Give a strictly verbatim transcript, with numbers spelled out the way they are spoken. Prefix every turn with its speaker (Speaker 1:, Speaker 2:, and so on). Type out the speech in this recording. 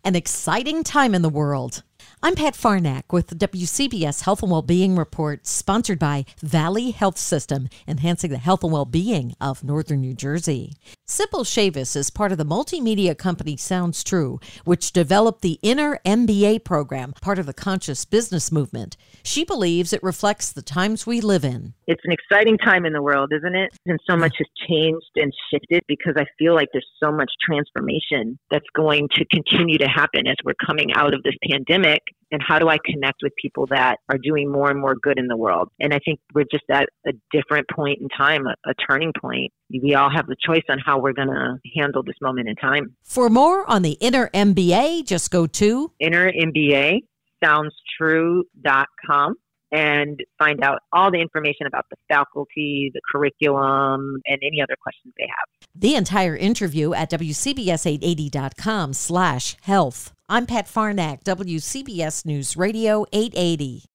Speaker 1: An exciting time in the world. I'm Pat Farnack with the W C B S Health and Wellbeing Report, sponsored by Valley Health System, enhancing the health and well-being of Northern New Jersey. Sybil Chavis is part of the multimedia company Sounds True, which developed the Inner M B A program, part of the conscious business movement. She believes it reflects the times we live in.
Speaker 2: It's an exciting time in the world, isn't it? And so much has changed and shifted because I feel like there's so much transformation that's going to continue to happen as we're coming out of this pandemic. And how do I connect with people that are doing more and more good in the world? And I think we're just at a different point in time, a, a turning point. We all have the choice on how we're going to handle this moment in time.
Speaker 1: For more on the Inner M B A, just go to
Speaker 2: Inner M B A sounds true dot com and find out all the information about the faculty, the curriculum, and any other questions they have.
Speaker 1: The entire interview at W C B S eight eighty dot com slash health. I'm Pat Farnack, W C B S News Radio eight eighty.